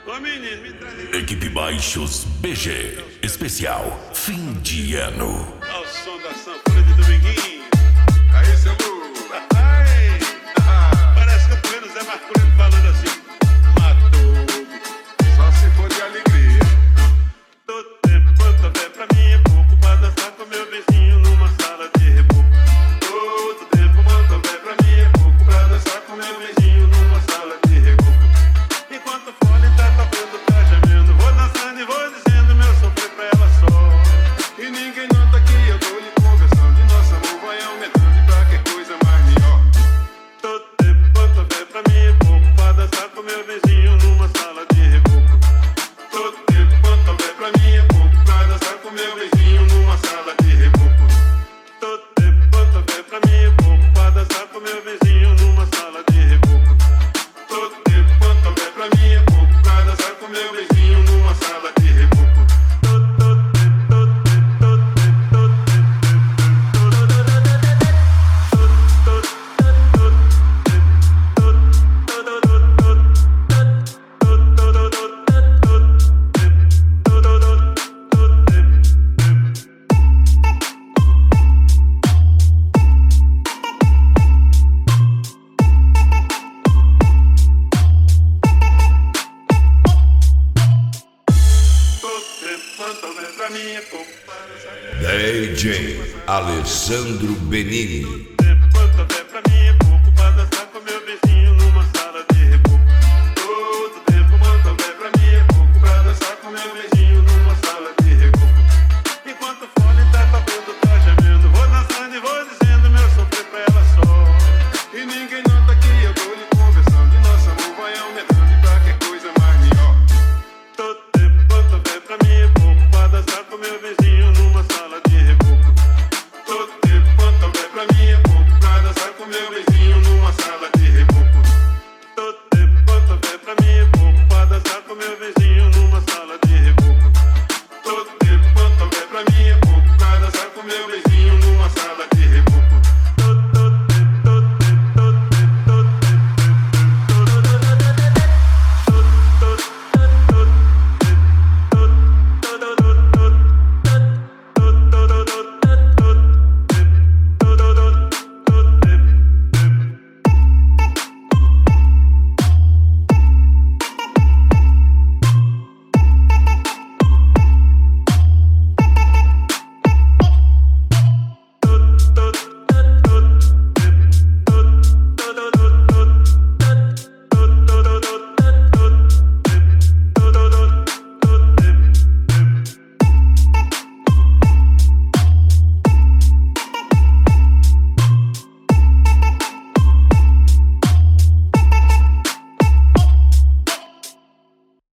Ô menino, me traz aí. Equipe Baixos BG, especial fim de ano. Ao som da sanfona de Dominguinho. Aí, seu Lu. Ai, parece que eu tô vendo o Zé Marcolino falando assim. Matou-me. Só se for de alegria. Todo tempo quanto houver pra mim é pouco pra dançar com meu vizinho numa sala de reboco. Todo tempo quanto houver pra mim é pouco pra dançar com meu vizinho numa sala de reboco. Enquanto o fone tá tocando, tá gemendo, vou dançando e vou dizendo meu sofrer pra ela só. E ninguém nota que eu tô lhe conversando. E nosso amor vai aumentando e qualquer coisa mais melhor. Todo tempo quanto houver pra mim é pouco pra dançar com meu vizinho numa sala de reboco. Todo tempo quanto houver pra mim é pouco pra dançar com meu vizinho numa sala de reboco. Todo tempo quanto houver pra mim é pouco pra dançar com meu vizinho numa sala de reboco. Todo tempo quanto houver pra mim é pouco pra dançar com meu vizinho numa sala de reboco. Quanto houver pra mim é pouco pra dançar. DJ Alessandro Benini.